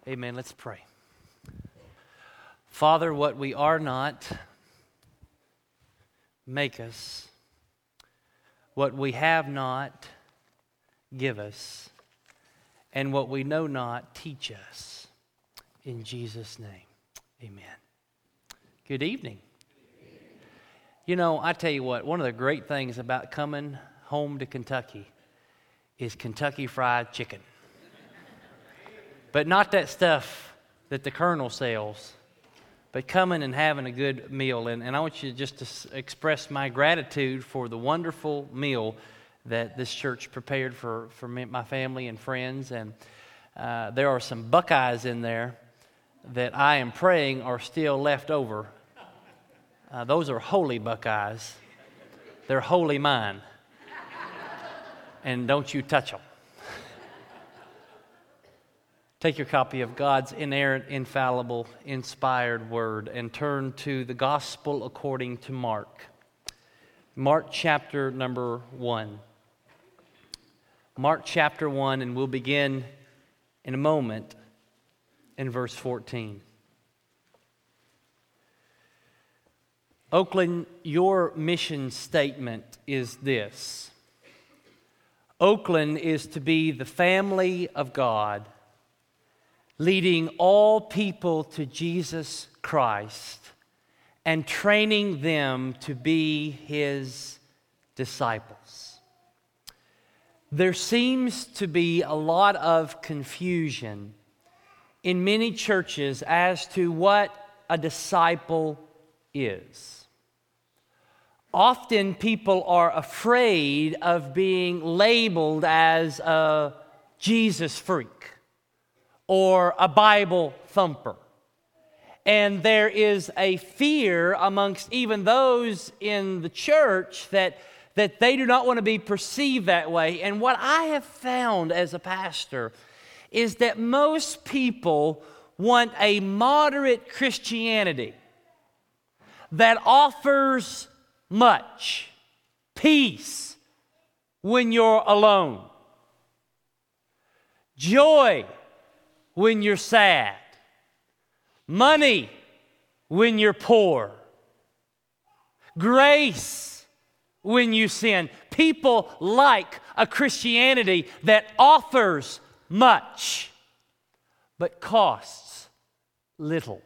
Amen. Let's pray. Father, what we are not, make us. What we have not, give us. And what we know not, teach us. In Jesus' name, amen. Good evening. You know, I tell you what, one of the great things about coming home to Kentucky is Kentucky Fried Chicken. But not that stuff that the Colonel sells, but coming and having a good meal. And I want you just to express my gratitude for the wonderful meal that this church prepared for me, my family and friends. And there are some Buckeyes in there that I am praying are still left over. Those are holy Buckeyes. They're wholly mine. And don't you touch them. Take your copy of God's inerrant, infallible, inspired word and turn to the Gospel according to Mark. Mark chapter number 1. Mark chapter 1, and we'll begin in a moment in verse 14. Oakland, your mission statement is this. Oakland is to be the family of God, leading all people to Jesus Christ and training them to be His disciples. There seems to be a lot of confusion in many churches as to what a disciple is. Often people are afraid of being labeled as a Jesus freak or a Bible thumper. And there is a fear amongst even those in the church that they do not want to be perceived that way. And what I have found as a pastor is that most people want a moderate Christianity that offers much peace when you're alone, joy when you're sad, money when you're poor, grace when you sin. People like a Christianity that offers much but costs little.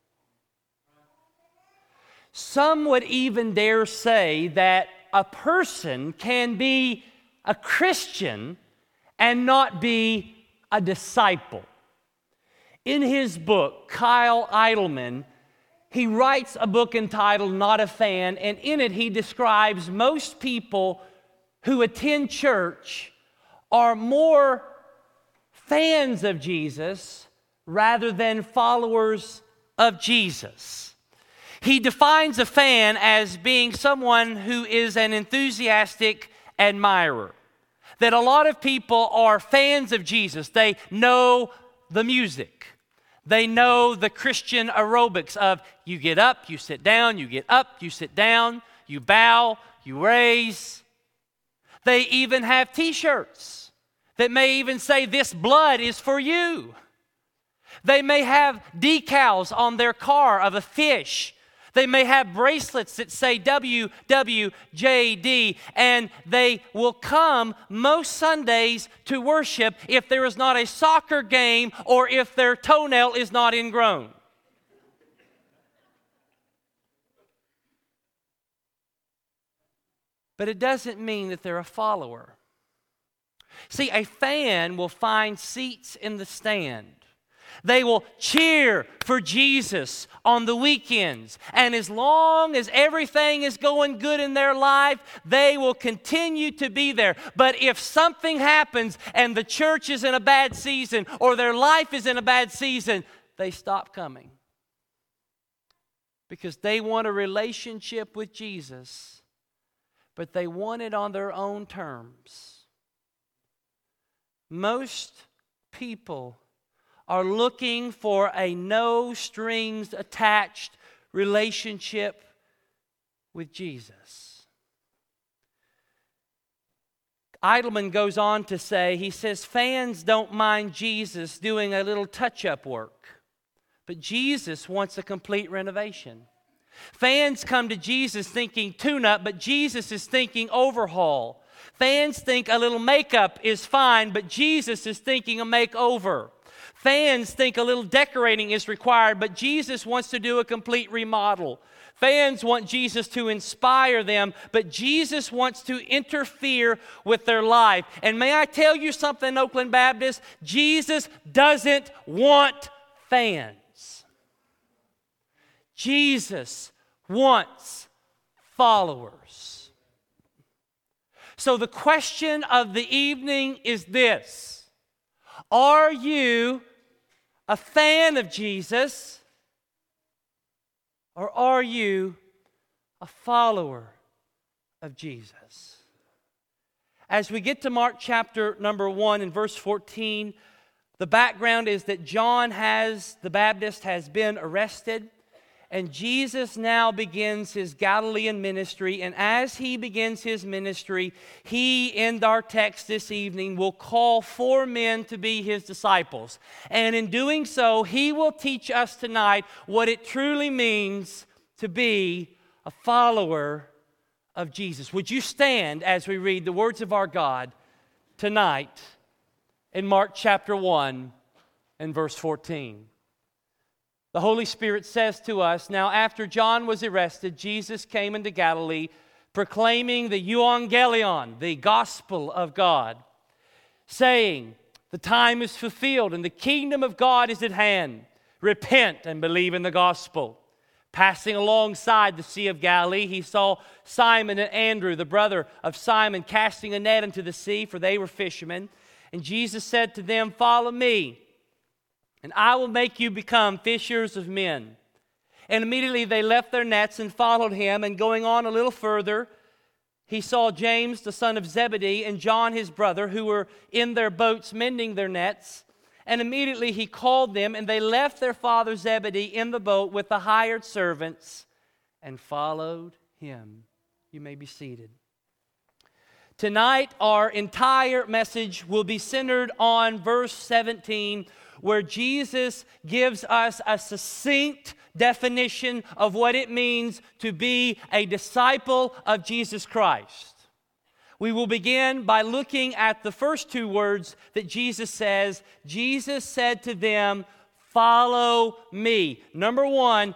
Some would even dare say that a person can be a Christian and not be a disciple. In his book, Kyle Idleman, he writes a book entitled Not a Fan, and in it he describes most people who attend church are more fans of Jesus rather than followers of Jesus. He defines a fan as being someone who is an enthusiastic admirer. That a lot of people are fans of Jesus. They know the music. They know the Christian aerobics of you get up, you sit down, you get up, you sit down, you bow, you raise. They even have t-shirts that may even say, "This blood is for you." They may have decals on their car of a fish. They may have bracelets that say WWJD, and they will come most Sundays to worship if there is not a soccer game or if their toenail is not ingrown. But it doesn't mean that they're a follower. See, a fan will find seats in the stand. They will cheer for Jesus on the weekends. And as long as everything is going good in their life, they will continue to be there. But if something happens and the church is in a bad season or their life is in a bad season, they stop coming. Because they want a relationship with Jesus, but they want it on their own terms. Most people are looking for a no strings attached relationship with Jesus. Idleman goes on to say, he says, fans don't mind Jesus doing a little touch-up work, but Jesus wants a complete renovation. Fans come to Jesus thinking tune-up, but Jesus is thinking overhaul. Fans think a little makeup is fine, but Jesus is thinking a makeover. Fans think a little decorating is required, but Jesus wants to do a complete remodel. Fans want Jesus to inspire them, but Jesus wants to interfere with their life. And may I tell you something, Oakland Baptist? Jesus doesn't want fans. Jesus wants followers. So the question of the evening is this: are you a fan of Jesus, or are you a follower of Jesus? As we get to Mark chapter number 1 and verse 14, the background is that John the Baptist has been arrested, and Jesus now begins his Galilean ministry. And as he begins his ministry, he, in our text this evening, will call 4 men to be his disciples. And in doing so, he will teach us tonight what it truly means to be a follower of Jesus. Would you stand as we read the words of our God tonight in Mark chapter 1 and verse 14? The Holy Spirit says to us, now after John was arrested, Jesus came into Galilee proclaiming the euangelion, the gospel of God, saying, the time is fulfilled and the kingdom of God is at hand. Repent and believe in the gospel. Passing alongside the Sea of Galilee, he saw Simon and Andrew, the brother of Simon, casting a net into the sea, for they were fishermen. And Jesus said to them, follow me, and I will make you become fishers of men. And immediately they left their nets and followed him. And going on a little further, he saw James, the son of Zebedee, and John, his brother, who were in their boats mending their nets. And immediately he called them, and they left their father Zebedee in the boat with the hired servants and followed him. You may be seated. Tonight, our entire message will be centered on verse 17, where Jesus gives us a succinct definition of what it means to be a disciple of Jesus Christ. We will begin by looking at the first 2 words that Jesus says. Jesus said to them, follow me. Number 1,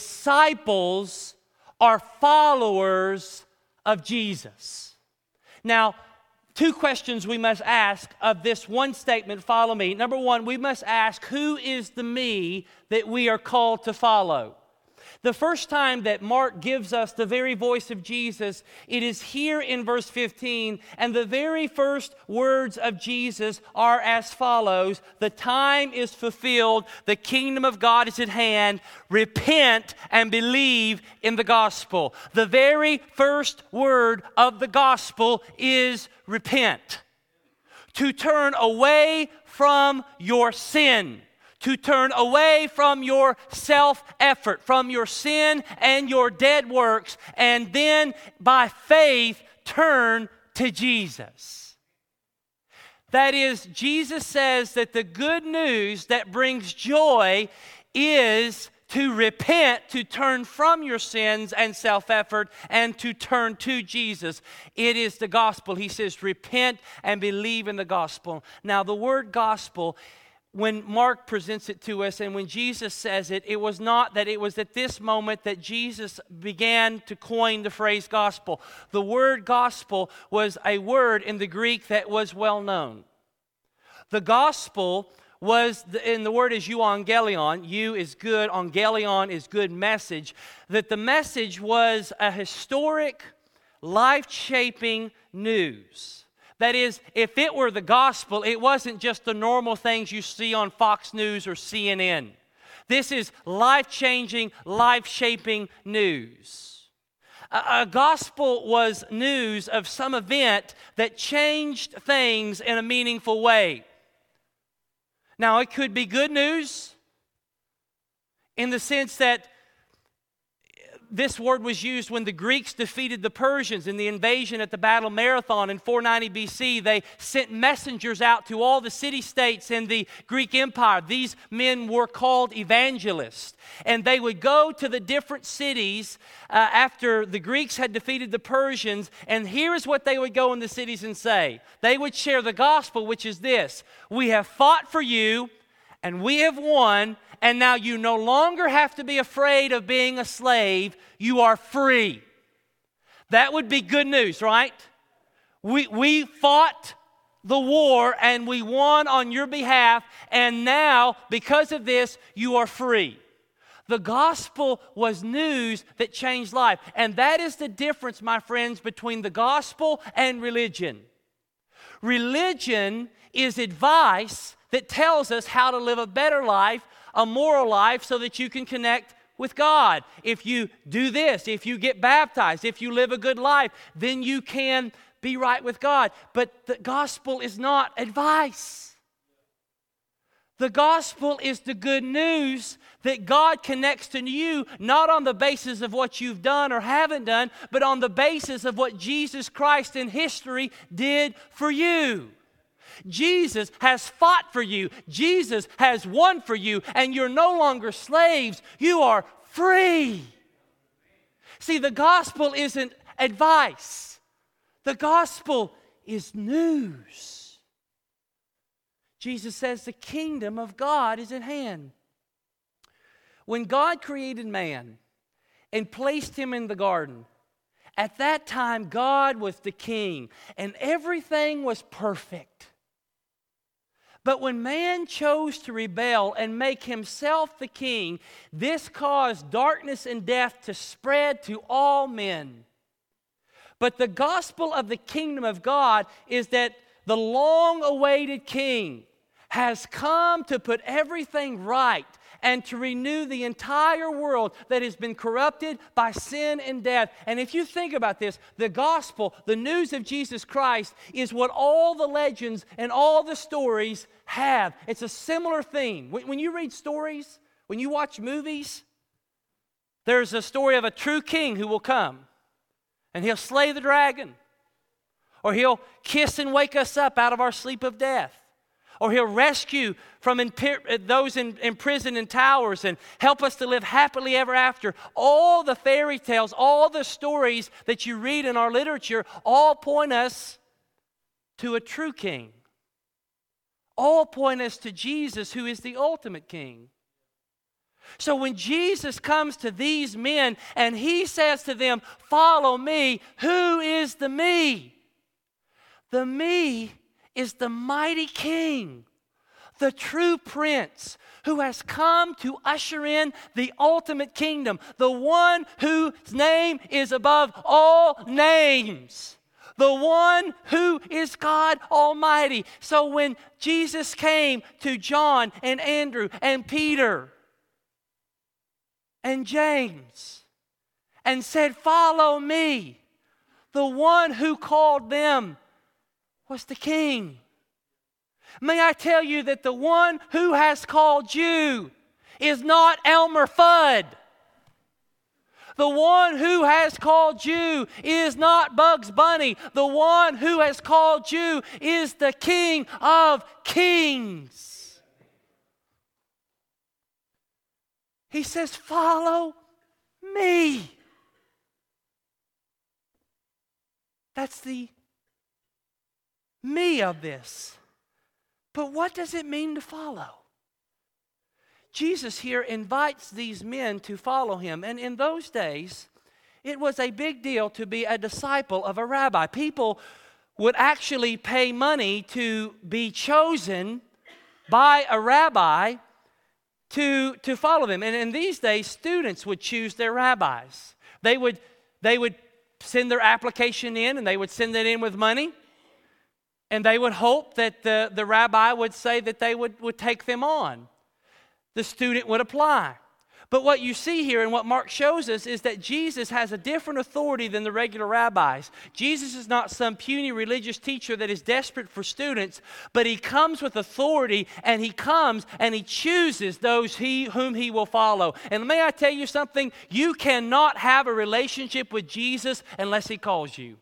disciples are followers of Jesus. Now, 2 questions we must ask of this one statement, follow me. Number 1, we must ask, who is the me that we are called to follow? The first time that Mark gives us the very voice of Jesus, it is here in verse 15, and the very first words of Jesus are as follows: the time is fulfilled, the kingdom of God is at hand, repent and believe in the gospel. The very first word of the gospel is repent. To turn away from your sin. To turn away from your self-effort, from your sin and your dead works, and then by faith turn to Jesus. That is, Jesus says that the good news that brings joy is to repent, to turn from your sins and self-effort, and to turn to Jesus. It is the gospel. He says, repent and believe in the gospel. Now, the word gospel, when Mark presents it to us and when Jesus says it, it was not that it was at this moment that Jesus began to coin the phrase gospel. The word gospel was a word in the Greek that was well known. The gospel was, and the word is euangelion. Eu is good, angelion is good message. That the message was a historic, life-shaping news. That is, if it were the gospel, it wasn't just the normal things you see on Fox News or CNN. This is life-changing, life-shaping news. A gospel was news of some event that changed things in a meaningful way. Now, it could be good news in the sense that This word was used when the Greeks defeated the Persians in the invasion at the Battle of Marathon in 490 BC. They sent messengers out to all the city-states in the Greek Empire. These men were called evangelists. And they would go to the different cities after the Greeks had defeated the Persians. And here is what they would go in the cities and say. They would share the gospel, which is this: we have fought for you, and we have won, and now you no longer have to be afraid of being a slave. You are free. That would be good news, right? We fought the war and we won on your behalf, and now, because of this, you are free. The gospel was news that changed life. And that is the difference, my friends, between the gospel and religion. Religion is advice that tells us how to live a better life, a moral life, so that you can connect with God. If you do this, if you get baptized, if you live a good life, then you can be right with God. But the gospel is not advice. The gospel is the good news that God connects to you, not on the basis of what you've done or haven't done, but on the basis of what Jesus Christ in history did for you. Jesus has fought for you. Jesus has won for you, and you're no longer slaves. You are free. See, the gospel isn't advice. The gospel is news. Jesus says the kingdom of God is at hand. When God created man and placed him in the garden, at that time God was the king, and everything was perfect. But when man chose to rebel and make himself the king, this caused darkness and death to spread to all men. But the gospel of the kingdom of God is that the long-awaited king has come to put everything right and to renew the entire world that has been corrupted by sin and death. And if you think about this, the gospel, the news of Jesus Christ, is what all the legends and all the stories have. It's a similar theme. When you read stories, when you watch movies, there's a story of a true king who will come, and he'll slay the dragon, or he'll kiss and wake us up out of our sleep of death, or he'll rescue from those in prison and towers and help us to live happily ever after. All the fairy tales, all the stories that you read in our literature, all point us to a true king. All point us to Jesus, who is the ultimate king. So when Jesus comes to these men and he says to them, "Follow me," who is the me? The me is the mighty king, the true prince who has come to usher in the ultimate kingdom, the one whose name is above all names, the one who is God Almighty. So when Jesus came to John and Andrew and Peter and James and said, "Follow me," the one who called them was the king. May I tell you that the one who has called you is not Elmer Fudd. The one who has called you is not Bugs Bunny. The one who has called you is the King of Kings. He says, "Follow me." That's the me of this. But what does it mean to follow? Jesus here invites these men to follow him. And in those days, it was a big deal to be a disciple of a rabbi. People would actually pay money to be chosen by a rabbi to follow them. And in these days, students would choose their rabbis. They would send their application in, and they would send it in with money. And they would hope that the rabbi would say that they would take them on. The student would apply. But what you see here and what Mark shows us is that Jesus has a different authority than the regular rabbis. Jesus is not some puny religious teacher that is desperate for students, but he comes with authority, and he comes and he chooses those whom he will follow. And may I tell you something? You cannot have a relationship with Jesus unless he calls you.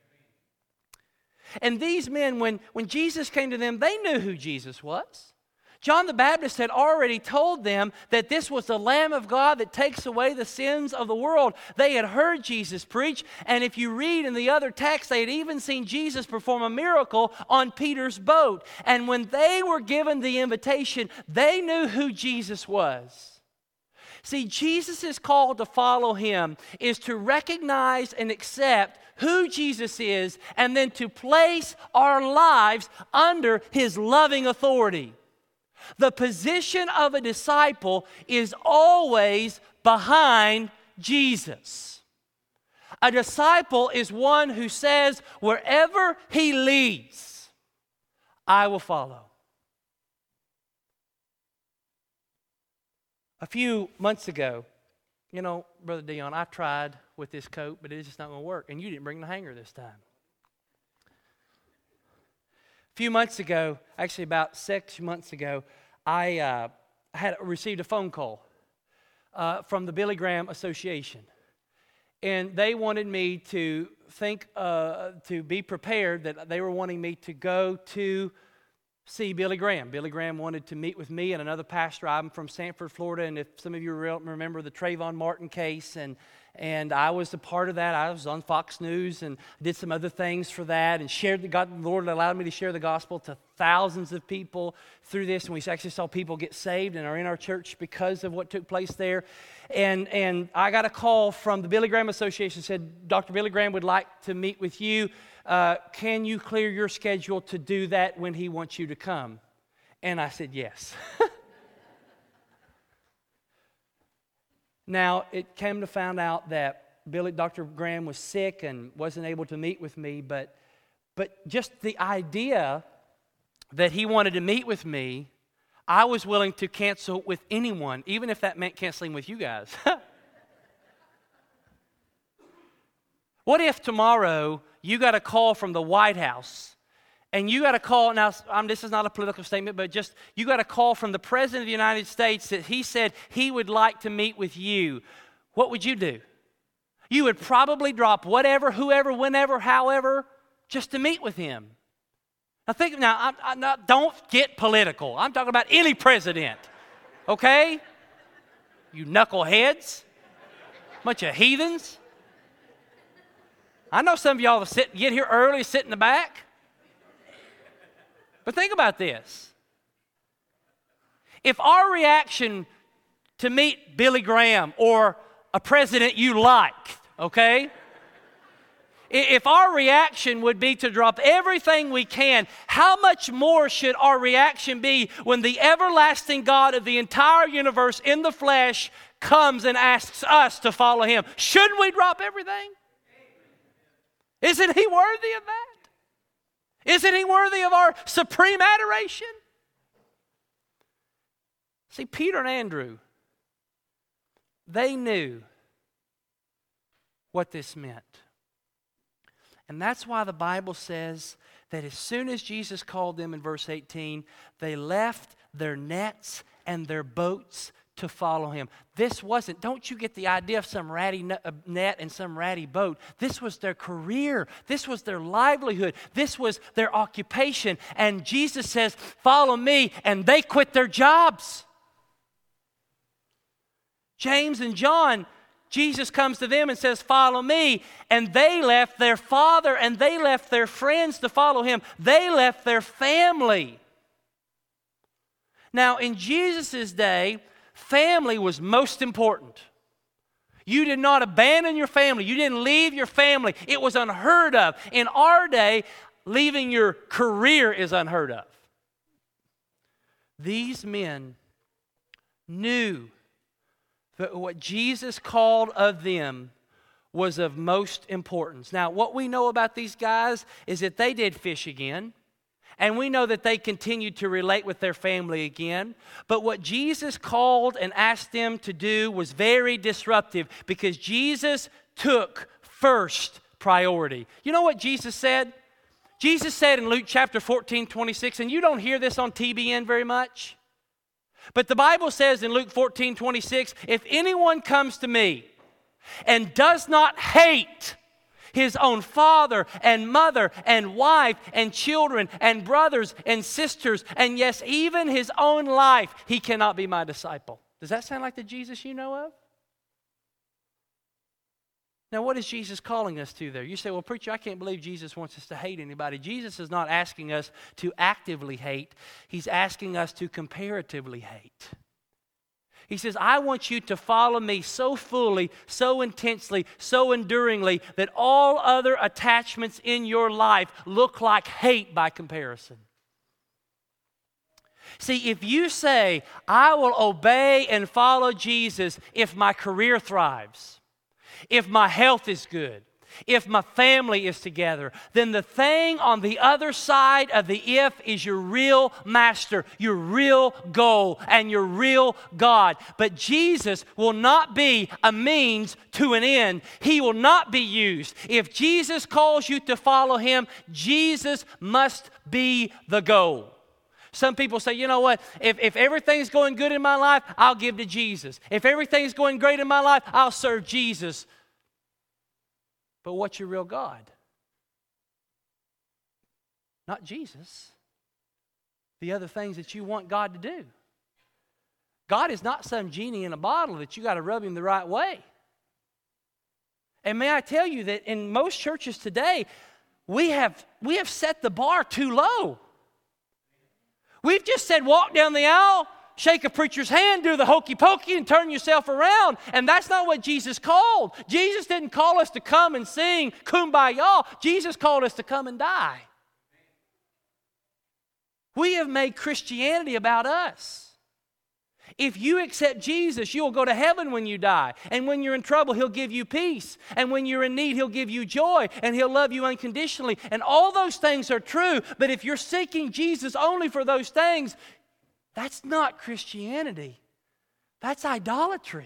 And these men, when Jesus came to them, they knew who Jesus was. John the Baptist had already told them that this was the Lamb of God that takes away the sins of the world. They had heard Jesus preach, and if you read in the other text, they had even seen Jesus perform a miracle on Peter's boat. And when they were given the invitation, they knew who Jesus was. See, Jesus' call to follow him is to recognize and accept who Jesus is, and then to place our lives under his loving authority. The position of a disciple is always behind Jesus. A disciple is one who says, wherever he leads, I will follow. A few months ago, Brother Dion, I tried with this coat, but it's just not going to work. And you didn't bring the hanger this time. A few months ago, actually about 6 months ago, I had received a phone call from the Billy Graham Association. And they wanted me to to be prepared that they were wanting me to go to see Billy Graham. Billy Graham wanted to meet with me and another pastor. I'm from Sanford, Florida, and if some of you remember the Trayvon Martin case, and I was a part of that. I was on Fox News and did some other things for that, and the Lord allowed me to share the gospel to thousands of people through this, and we actually saw people get saved and are in our church because of what took place there. And I got a call from the Billy Graham Association, said, Dr. Billy Graham would like to meet with you. Can you clear your schedule to do that when he wants you to come? And I said, yes. Now, it came to find out that Dr. Graham was sick and wasn't able to meet with me, but just the idea that he wanted to meet with me, I was willing to cancel with anyone, even if that meant canceling with you guys. What if tomorrow you got a call from the White House, and you got a call, now this is not a political statement, but just you got a call from the President of the United States that he said he would like to meet with you. What would you do? You would probably drop whatever, whoever, whenever, however, just to meet with him. Now don't get political. I'm talking about any president, okay? You knuckleheads, bunch of heathens. I know some of y'all get here early, sit in the back. But think about this. If our reaction to meet Billy Graham or a president you like, okay? If our reaction would be to drop everything we can, how much more should our reaction be when the everlasting God of the entire universe in the flesh comes and asks us to follow him? Shouldn't we drop everything? Isn't he worthy of that? Isn't he worthy of our supreme adoration? See, Peter and Andrew, they knew what this meant. And that's why the Bible says that as soon as Jesus called them in verse 18, they left their nets and their boats to follow him. This wasn't, don't you get the idea of some ratty net and some ratty boat. This was their career. This was their livelihood. This was their occupation. And Jesus says, follow me, and they quit their jobs. James and John, Jesus comes to them and says, follow me. And they left their father and they left their friends to follow him. They left their family. Now, in Jesus' day, family was most important. You did not abandon your family. You didn't leave your family. It was unheard of. In our day, leaving your career is unheard of. These men knew that what Jesus called of them was of most importance. Now, what we know about these guys is that they did fish again, And we know that they continued to relate with their family again. But what Jesus called and asked them to do was very disruptive because Jesus took first priority. You know what Jesus said? Jesus said in Luke chapter 14:26, and you don't hear this on TBN very much, but the Bible says in Luke 14:26, if anyone comes to me and does not hate his own father and mother and wife and children and brothers and sisters, and yes, even his own life, he cannot be my disciple. Does that sound like the Jesus you know of? Now, what is Jesus calling us to there? You say, well, preacher, I can't believe Jesus wants us to hate anybody. Jesus is not asking us to actively hate. He's asking us to comparatively hate. He says, I want you to follow me so fully, so intensely, so enduringly that all other attachments in your life look like hate by comparison. See, if you say, I will obey and follow Jesus if my career thrives, if my health is good, if my family is together, then the thing on the other side of the if is your real master, your real goal, and your real God. But Jesus will not be a means to an end. He will not be used. If Jesus calls you to follow him, Jesus must be the goal. Some people say, you know what, if everything's going good in my life, I'll give to Jesus. If everything's going great in my life, I'll serve Jesus. But what's your real God? Not Jesus. The other things that you want God to do. God is not some genie in a bottle that you got to rub him the right way. And may I tell you that in most churches today, we have set the bar too low. We've just said walk down the aisle, shake a preacher's hand, do the hokey pokey, and turn yourself around. And that's not what Jesus called. Jesus didn't call us to come and sing Kumbaya. Jesus called us to come and die. We have made Christianity about us. If you accept Jesus, you'll go to heaven when you die. And when you're in trouble, he'll give you peace. And when you're in need, he'll give you joy. And he'll love you unconditionally. And all those things are true. But if you're seeking Jesus only for those things, that's not Christianity. That's idolatry.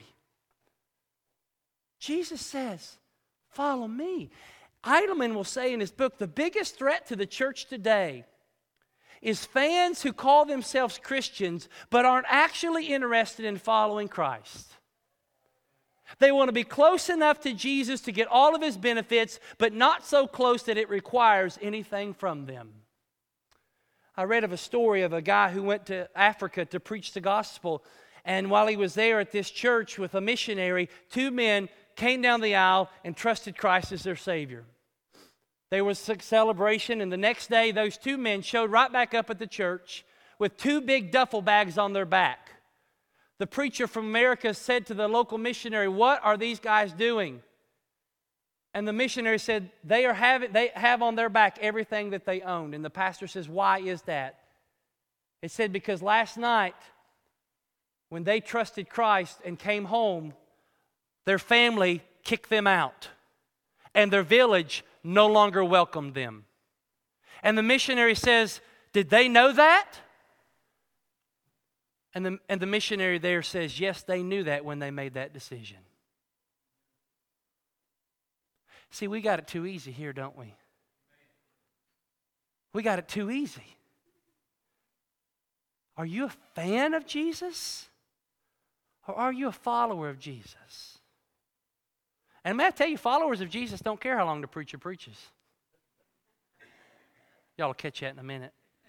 Jesus says, follow me. Idleman will say in his book, the biggest threat to the church today is fans who call themselves Christians but aren't actually interested in following Christ. They want to be close enough to Jesus to get all of his benefits, but not so close that it requires anything from them. I read of a story of a guy who went to Africa to preach the gospel, and while he was there at this church with a missionary, two men came down the aisle and trusted Christ as their Savior. There was a celebration, and the next day, those two men showed right back up at the church with two big duffel bags on their back. The preacher from America said to the local missionary, what are these guys doing? And the missionary said, they have on their back everything that they owned. And the pastor says, why is that? It said, because last night, when they trusted Christ and came home, their family kicked them out. And their village no longer welcomed them. And the missionary says, did they know that? And the missionary there says, yes, they knew that when they made that decision. See, we got it too easy here, don't we? We got it too easy. Are you a fan of Jesus? Or are you a follower of Jesus? And may I tell you, followers of Jesus don't care how long the preacher preaches. Y'all will catch that in a minute.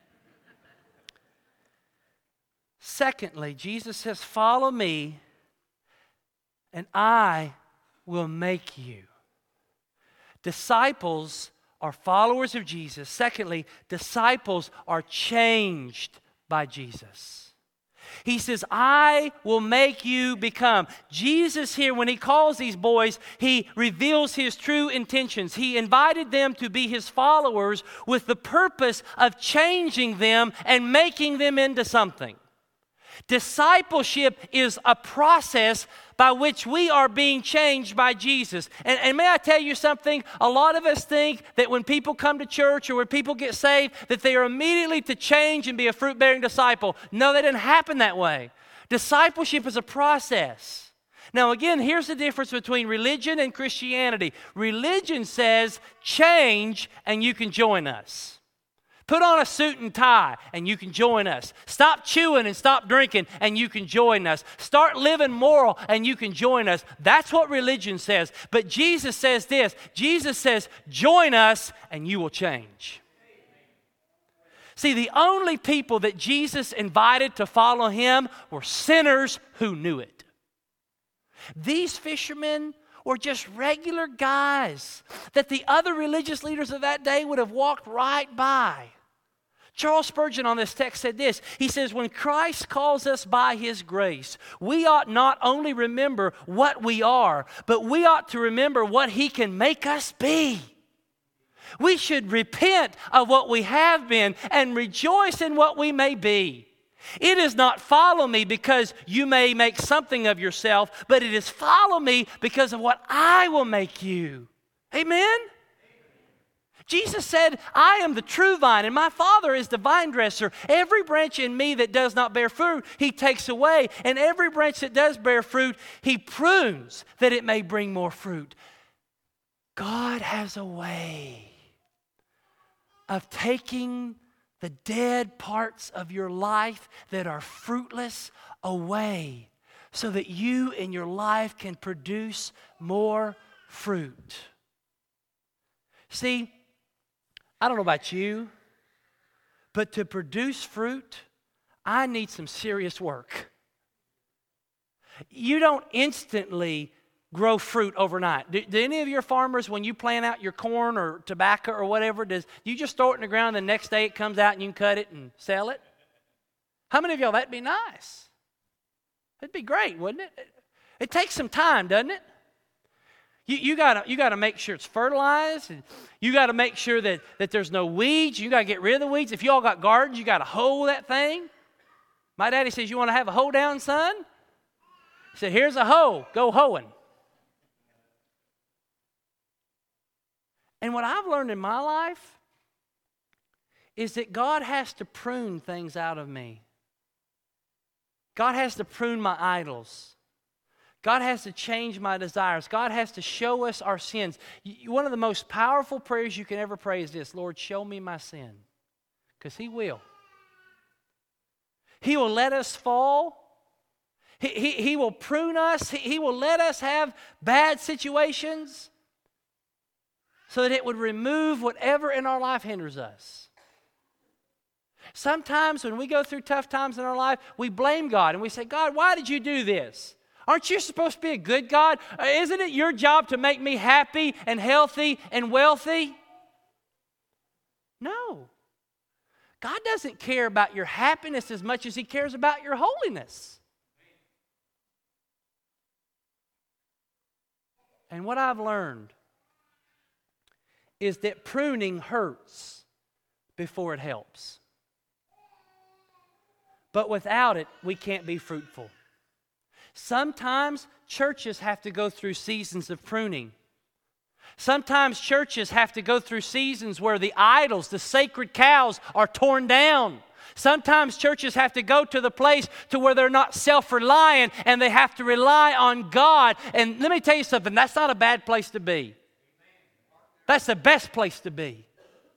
Secondly, Jesus says, follow me, and I will make you. Disciples are followers of Jesus. Secondly, disciples are changed by Jesus. He says, I will make you become. Jesus here, when he calls these boys, he reveals his true intentions. He invited them to be his followers with the purpose of changing them and making them into something. Discipleship is a process by which we are being changed by Jesus. And may I tell you something? A lot of us think that when people come to church or when people get saved, that they are immediately to change and be a fruit-bearing disciple. No, that didn't happen that way. Discipleship is a process. Now again, here's the difference between religion and Christianity. Religion says, change and you can join us. Put on a suit and tie and you can join us. Stop chewing and stop drinking and you can join us. Start living moral and you can join us. That's what religion says. But Jesus says this. Jesus says, join us and you will change. See, the only people that Jesus invited to follow him were sinners who knew it. These fishermen were just regular guys that the other religious leaders of that day would have walked right by. Charles Spurgeon on this text said this. He says, when Christ calls us by his grace, we ought not only remember what we are, but we ought to remember what he can make us be. We should repent of what we have been and rejoice in what we may be. It is not follow me because you may make something of yourself, but it is follow me because of what I will make you. Amen? Jesus said, I am the true vine, and my Father is the vine dresser. Every branch in me that does not bear fruit, he takes away. And every branch that does bear fruit, he prunes that it may bring more fruit. God has a way of taking the dead parts of your life that are fruitless away so that you in your life can produce more fruit. See, I don't know about you, but to produce fruit, I need some serious work. You don't instantly grow fruit overnight. Do any of your farmers, when you plant out your corn or tobacco or whatever, do you just throw it in the ground and the next day it comes out and you can cut it and sell it? How many of y'all, that'd be nice? It'd be great, wouldn't it? It takes some time, doesn't it? You gotta make sure it's fertilized, and you gotta make sure that there's no weeds. You gotta get rid of the weeds. If you all got gardens, you gotta hoe that thing. My daddy says, you want to have a hoe down, son? He said, here's a hoe, go hoeing. And what I've learned in my life is that God has to prune things out of me. God has to prune my idols. God has to change my desires. God has to show us our sins. One of the most powerful prayers you can ever pray is this: Lord, show me my sin. Because he will. He will let us fall. He will prune us. He will let us have bad situations so that it would remove whatever in our life hinders us. Sometimes when we go through tough times in our life, we blame God and we say, God, why did you do this? Aren't you supposed to be a good God? Isn't it your job to make me happy and healthy and wealthy? No. God doesn't care about your happiness as much as he cares about your holiness. And what I've learned is that pruning hurts before it helps. But without it, we can't be fruitful. Sometimes churches have to go through seasons of pruning. Sometimes churches have to go through seasons where the idols, the sacred cows, are torn down. Sometimes churches have to go to the place to where they're not self-reliant and they have to rely on God. And let me tell you something, that's not a bad place to be. That's the best place to be.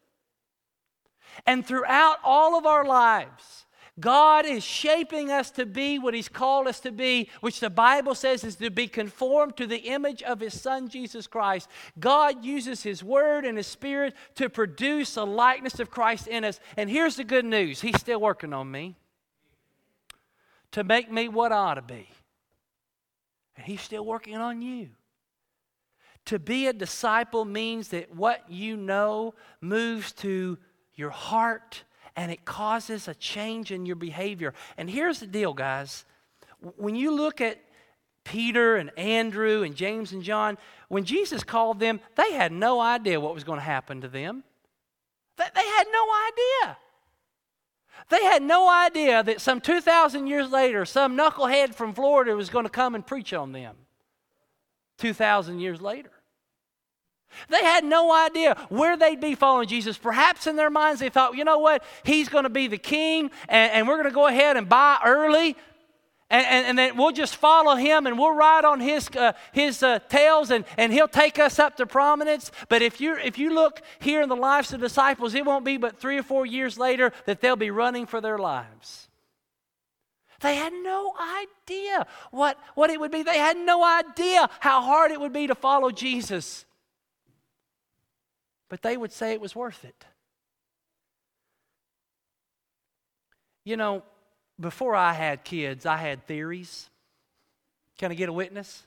And throughout all of our lives, God is shaping us to be what he's called us to be, which the Bible says is to be conformed to the image of his Son, Jesus Christ. God uses his word and his spirit to produce a likeness of Christ in us. And here's the good news. He's still working on me to make me what I ought to be. And he's still working on you. To be a disciple means that what you know moves to your heart, and it causes a change in your behavior. And here's the deal, guys. When you look at Peter and Andrew and James and John, when Jesus called them, they had no idea what was going to happen to them. They had no idea. They had no idea that some 2,000 years later, some knucklehead from Florida was going to come and preach on them. 2,000 years later. They had no idea where they'd be following Jesus. Perhaps in their minds they thought, you know what, he's going to be the king, and we're going to go ahead and buy early, and then we'll just follow him, and we'll ride on his tails, and he'll take us up to prominence. But if you look here in the lives of the disciples, it won't be but 3 or 4 years later that they'll be running for their lives. They had no idea what it would be. They had no idea how hard it would be to follow Jesus. But they would say it was worth it. You know, before I had kids, I had theories. Can I get a witness?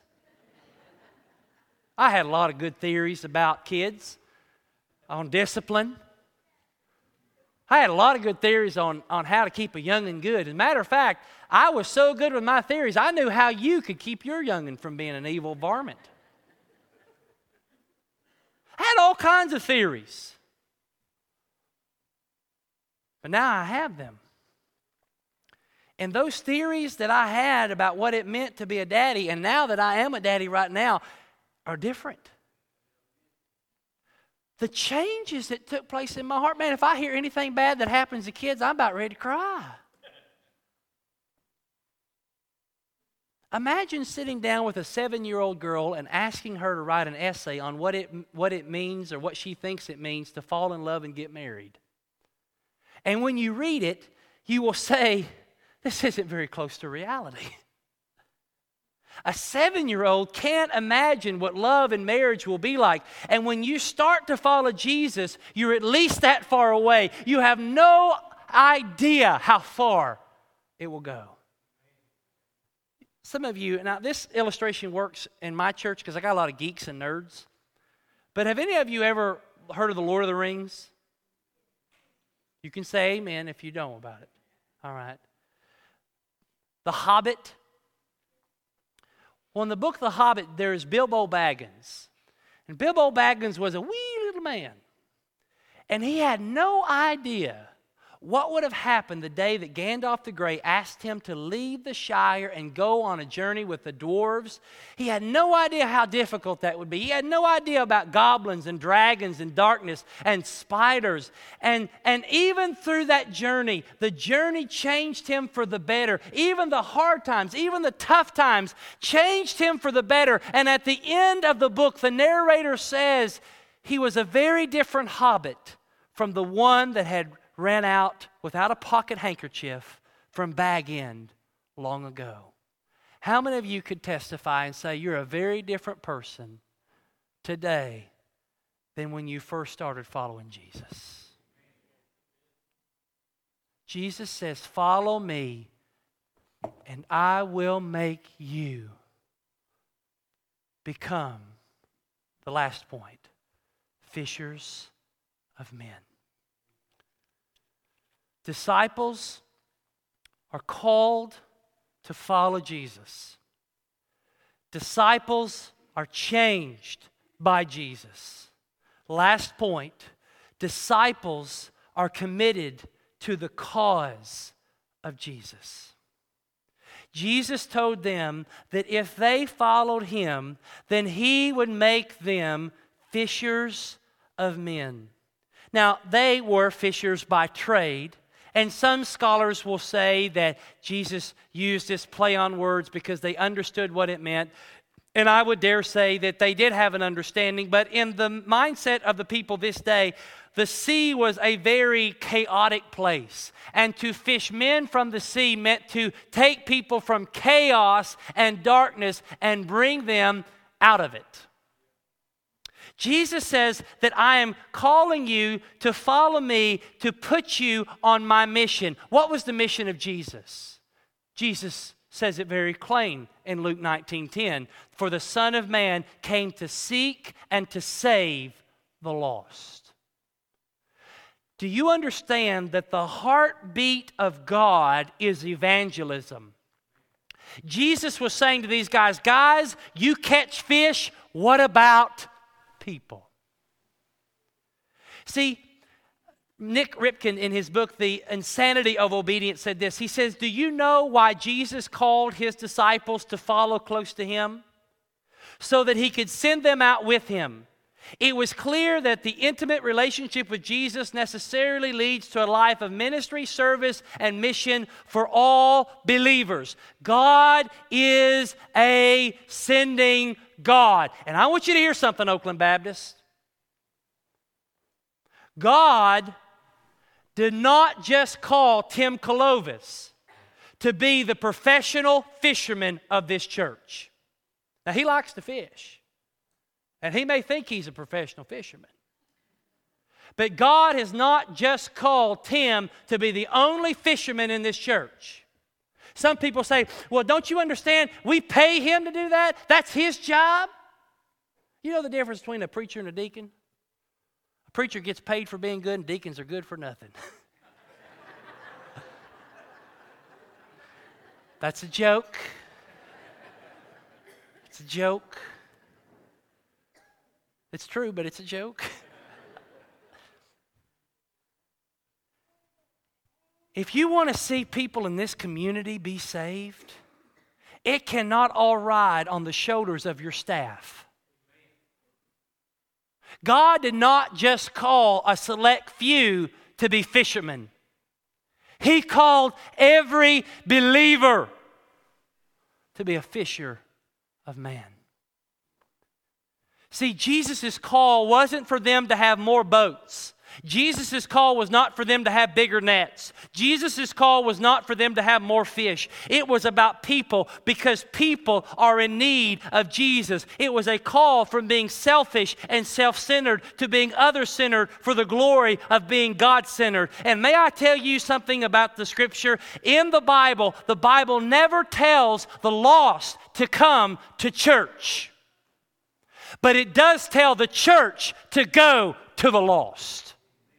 I had a lot of good theories about kids, on discipline. I had a lot of good theories on how to keep a young'un good. As a matter of fact, I was so good with my theories, I knew how you could keep your young'un from being an evil varmint. I had all kinds of theories. But now I have them. And those theories that I had about what it meant to be a daddy, and now that I am a daddy right now, are different. The changes that took place in my heart, man, if I hear anything bad that happens to kids, I'm about ready to cry. Imagine sitting down with a 7-year-old girl and asking her to write an essay on what it means or what she thinks it means to fall in love and get married. And when you read it, you will say, this isn't very close to reality. A 7-year-old can't imagine what love and marriage will be like. And when you start to follow Jesus, you're at least that far away. You have no idea how far it will go. Some of you, now this illustration works in my church because I got a lot of geeks and nerds. But have any of you ever heard of the Lord of the Rings? You can say amen if you don't about it. All right. The Hobbit. Well, in the book The Hobbit, there is Bilbo Baggins. And Bilbo Baggins was a wee little man. And he had no idea what would have happened the day that Gandalf the Grey asked him to leave the Shire and go on a journey with the dwarves. He had no idea how difficult that would be. He had no idea about goblins and dragons and darkness and spiders. And even through that journey, the journey changed him for the better. Even the hard times, even the tough times changed him for the better. And at the end of the book, the narrator says he was a very different hobbit from the one that had ran out without a pocket handkerchief from Bag End long ago. How many of you could testify and say you're a very different person today than when you first started following Jesus? Jesus says, follow me and I will make you become, the last point, fishers of men. Disciples are called to follow Jesus. Disciples are changed by Jesus. Last point, disciples are committed to the cause of Jesus. Jesus told them that if they followed him, then he would make them fishers of men. Now, they were fishers by trade. And some scholars will say that Jesus used this play on words because they understood what it meant. And I would dare say that they did have an understanding. But in the mindset of the people this day, the sea was a very chaotic place. And to fish men from the sea meant to take people from chaos and darkness and bring them out of it. Jesus says that I am calling you to follow me, to put you on my mission. What was the mission of Jesus? Jesus says it very plain in Luke 19:10. For the Son of Man came to seek and to save the lost. Do you understand that the heartbeat of God is evangelism? Jesus was saying to these guys, you catch fish, what about people? See, Nick Ripken, in his book, The Insanity of Obedience, said this. He says, do you know why Jesus called his disciples to follow close to him? So that he could send them out with him. It was clear that the intimate relationship with Jesus necessarily leads to a life of ministry, service, and mission for all believers. God is a sending God. And I want you to hear something, Oakland Baptist. God did not just call Tim Clovis to be the professional fisherman of this church. Now, he likes to fish. And he may think he's a professional fisherman. But God has not just called Tim to be the only fisherman in this church. Some people say, well, don't you understand? We pay him to do that. That's his job. You know the difference between a preacher and a deacon? A preacher gets paid for being good and deacons are good for nothing. That's a joke. It's a joke. It's true, but it's a joke. If you want to see people in this community be saved, it cannot all ride on the shoulders of your staff. God did not just call a select few to be fishermen. He called every believer to be a fisher of man. See, Jesus' call wasn't for them to have more boats. Jesus' call was not for them to have bigger nets. Jesus' call was not for them to have more fish. It was about people because people are in need of Jesus. It was a call from being selfish and self-centered to being other-centered for the glory of being God-centered. And may I tell you something about the Scripture? In the Bible never tells the lost to come to church. But it does tell the church to go to the lost.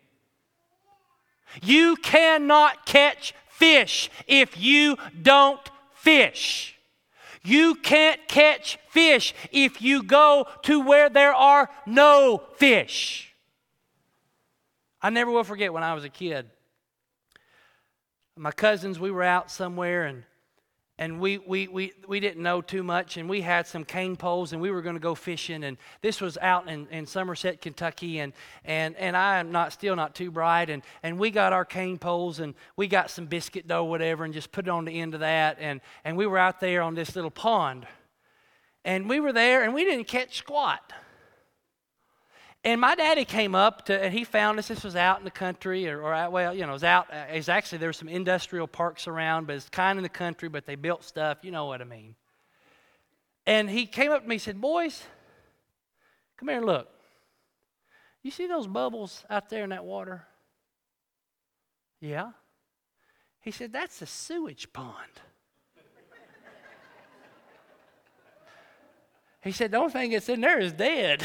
You cannot catch fish if you don't fish. You can't catch fish if you go to where there are no fish. I never will forget when I was a kid. My cousins, we were out somewhere and we didn't know too much, and we had some cane poles, and we were going to go fishing, and this was out in Somerset, Kentucky, and I am still not too bright, and we got our cane poles, and we got some biscuit dough, whatever, and just put it on the end of that, and we were out there on this little pond, and we were there, and we didn't catch squat. And my daddy came up and he found us. This was out in the country, it was out. It's actually, there's some industrial parks around, but it's kind of in the country, but they built stuff. You know what I mean. And he came up to me and said, boys, come here and look. You see those bubbles out there in that water? Yeah. He said, that's a sewage pond. He said, the only thing that's in there is dead.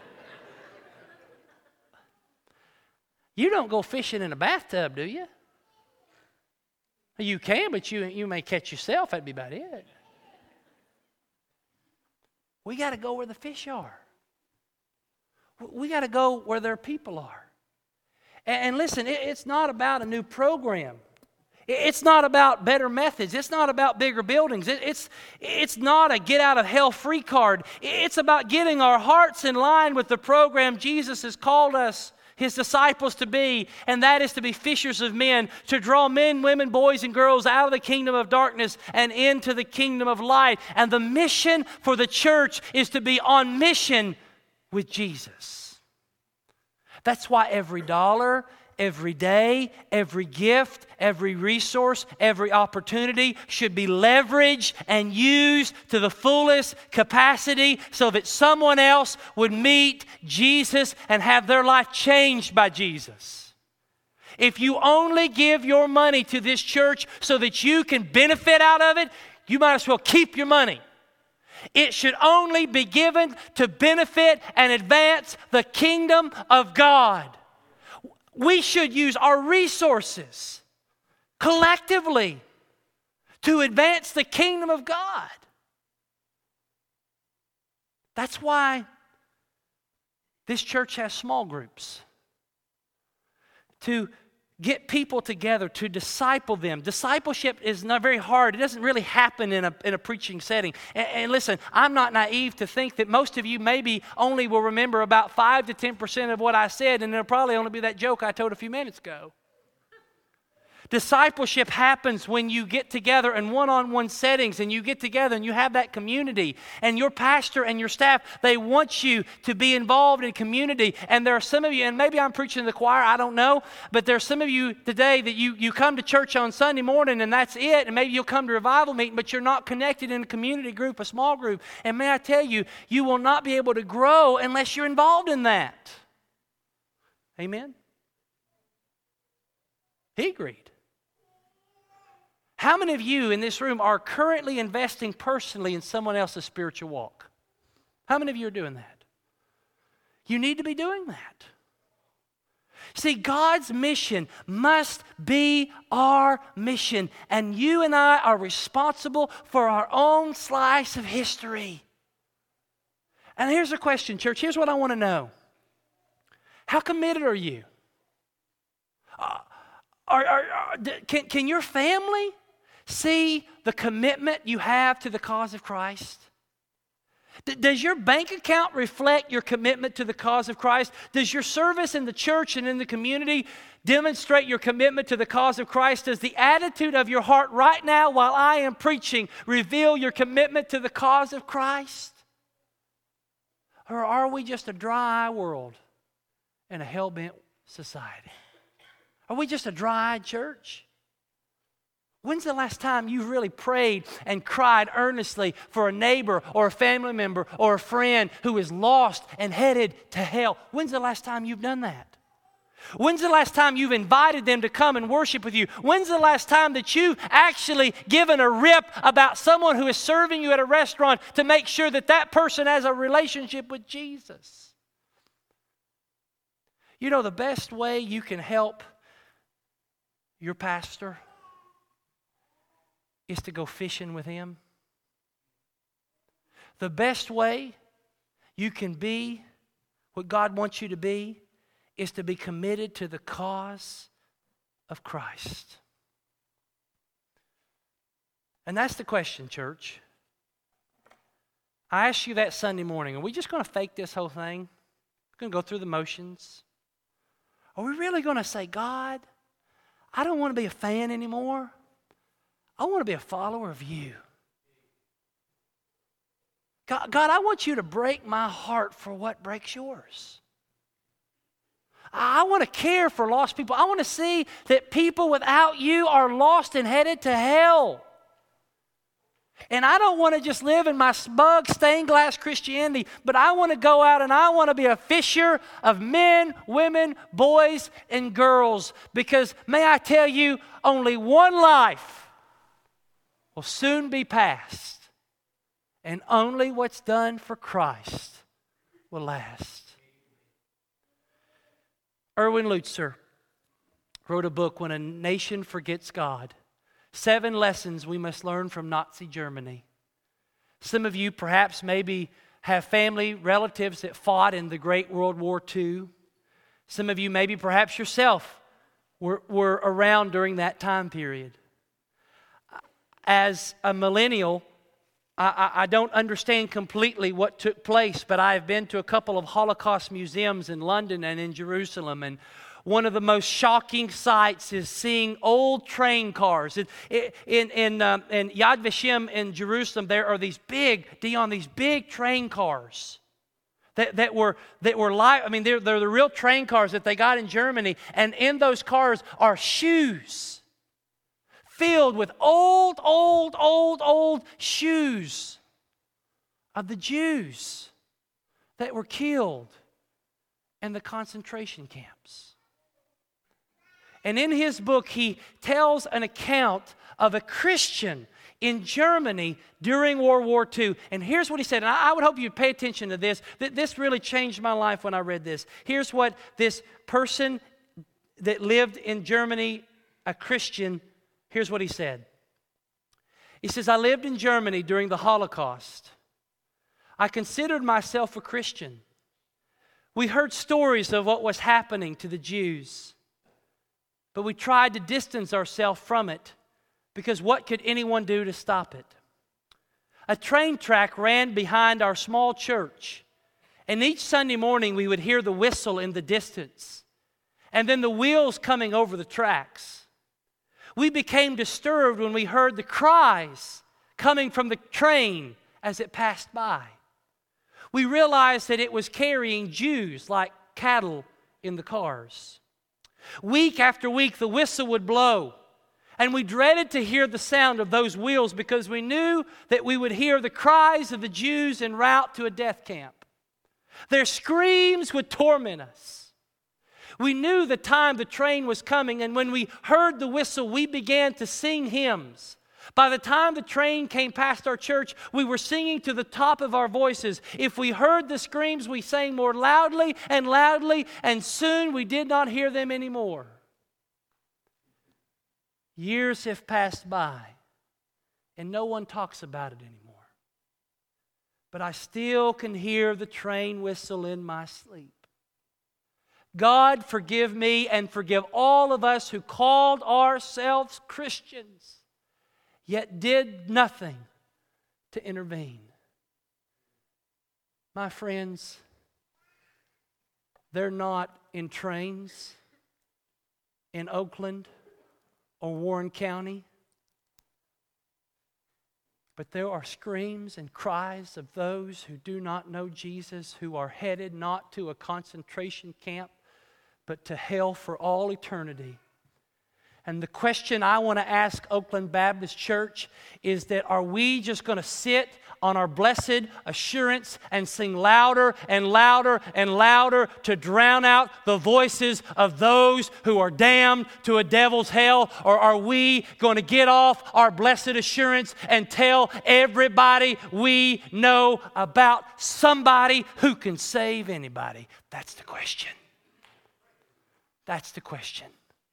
You don't go fishing in a bathtub, do you? You can, but you may catch yourself. That'd be about it. We got to go where the fish are. We got to go where their people are. And listen, it's not about a new program. It's not about better methods. It's not about bigger buildings. It's not a get-out-of-hell-free card. It's about getting our hearts in line with the program Jesus has called us, His disciples, to be, and that is to be fishers of men, to draw men, women, boys, and girls out of the kingdom of darkness and into the kingdom of light. And the mission for the church is to be on mission with Jesus. That's why every dollar, every day, every gift, every resource, every opportunity should be leveraged and used to the fullest capacity so that someone else would meet Jesus and have their life changed by Jesus. If you only give your money to this church so that you can benefit out of it, you might as well keep your money. It should only be given to benefit and advance the kingdom of God. We should use our resources collectively to advance the kingdom of God. That's why this church has small groups. to get people together, to disciple them. Discipleship is not very hard. It doesn't really happen in a preaching setting. And listen, I'm not naive to think that most of you maybe only will remember about 5 to 10% of what I said, and it'll probably only be that joke I told a few minutes ago. Discipleship happens when you get together in one-on-one settings, and you get together and you have that community. And your pastor and your staff, they want you to be involved in community. And there are some of you, and maybe I'm preaching to the choir, I don't know, but there are some of you today that you come to church on Sunday morning and that's it, and maybe you'll come to revival meeting, but you're not connected in a community group, a small group. And may I tell you, you will not be able to grow unless you're involved in that. Amen? He agreed. How many of you in this room are currently investing personally in someone else's spiritual walk? How many of you are doing that? You need to be doing that. See, God's mission must be our mission, and you and I are responsible for our own slice of history. And here's the question, church. Here's what I want to know. How committed are you? Can your family see the commitment you have to the cause of Christ? Does your bank account reflect your commitment to the cause of Christ? Does your service in the church and in the community demonstrate your commitment to the cause of Christ? Does the attitude of your heart right now while I am preaching reveal your commitment to the cause of Christ? Or are we just a dry world and a hell-bent society? Are we just a dry church? When's the last time you really prayed and cried earnestly for a neighbor or a family member or a friend who is lost and headed to hell? When's the last time you've done that? When's the last time you've invited them to come and worship with you? When's the last time that you've actually given a rip about someone who is serving you at a restaurant to make sure that that person has a relationship with Jesus? You know, the best way you can help your pastor is to go fishing with him. The best way you can be what God wants you to be is to be committed to the cause of Christ. And that's the question, church. I asked you that Sunday morning, are we just going to fake this whole thing? We're going to go through the motions? Are we really going to say, God, I don't want to be a fan anymore. I want to be a follower of you. God, I want you to break my heart for what breaks yours. I want to care for lost people. I want to see that people without you are lost and headed to hell. And I don't want to just live in my smug, stained glass Christianity, but I want to go out and I want to be a fisher of men, women, boys, and girls. Because may I tell you, only one life will soon be past, and only what's done for Christ will last. Erwin Lutzer wrote a book, When a Nation Forgets God. 7 lessons we must learn from Nazi Germany. Some of you perhaps maybe have family, relatives that fought in the Great World War II. Some of you maybe perhaps yourself were around during that time period. As a millennial, I don't understand completely what took place, but I have been to a couple of Holocaust museums in London and in Jerusalem, and one of the most shocking sights is seeing old train cars. In Yad Vashem in Jerusalem, there are these big train cars that were live. I mean, they're the real train cars that they got in Germany, and in those cars are shoes filled with old shoes of the Jews that were killed in the concentration camps. And in his book, he tells an account of a Christian in Germany during World War II. And here's what he said, and I would hope you'd pay attention to this. This really changed my life when I read this. Here's what this person that lived in Germany, a Christian, here's what he said. He says, I lived in Germany during the Holocaust. I considered myself a Christian. We heard stories of what was happening to the Jews. But we tried to distance ourselves from it because what could anyone do to stop it? A train track ran behind our small church, and each Sunday morning we would hear the whistle in the distance and then the wheels coming over the tracks. We became disturbed when we heard the cries coming from the train as it passed by. We realized that it was carrying Jews like cattle in the cars. Week after week, the whistle would blow, and we dreaded to hear the sound of those wheels because we knew that we would hear the cries of the Jews en route to a death camp. Their screams would torment us. We knew the time the train was coming, and when we heard the whistle, we began to sing hymns. By the time the train came past our church, we were singing to the top of our voices. If we heard the screams, we sang more loudly, and soon we did not hear them anymore. Years have passed by, and no one talks about it anymore. But I still can hear the train whistle in my sleep. God, forgive me and forgive all of us who called ourselves Christians, yet did nothing to intervene. My friends, they're not in trains in Oakland or Warren County, but there are screams and cries of those who do not know Jesus, who are headed not to a concentration camp, but to hell for all eternity. And the question I want to ask Oakland Baptist Church is that are we just going to sit on our blessed assurance and sing louder and louder and louder to drown out the voices of those who are damned to a devil's hell? Or are we going to get off our blessed assurance and tell everybody we know about somebody who can save anybody? That's the question. That's the question.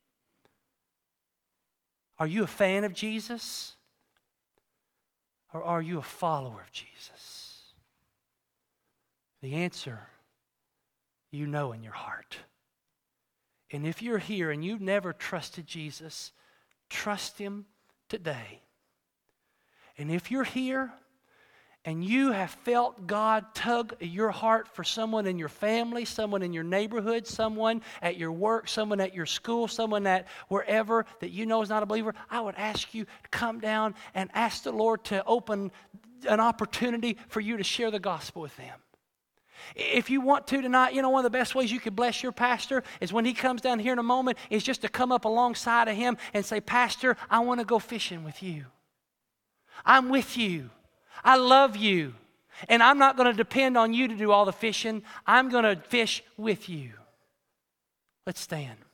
Are you a fan of Jesus? Or are you a follower of Jesus? The answer, you know in your heart. And if you're here and you've never trusted Jesus, trust Him today. And if you're here and you have felt God tug at your heart for someone in your family, someone in your neighborhood, someone at your work, someone at your school, someone at wherever that you know is not a believer, I would ask you to come down and ask the Lord to open an opportunity for you to share the gospel with them. If you want to tonight, you know, one of the best ways you could bless your pastor is when he comes down here in a moment is just to come up alongside of him and say, Pastor, I want to go fishing with you. I'm with you. I love you, and I'm not going to depend on you to do all the fishing. I'm going to fish with you. Let's stand.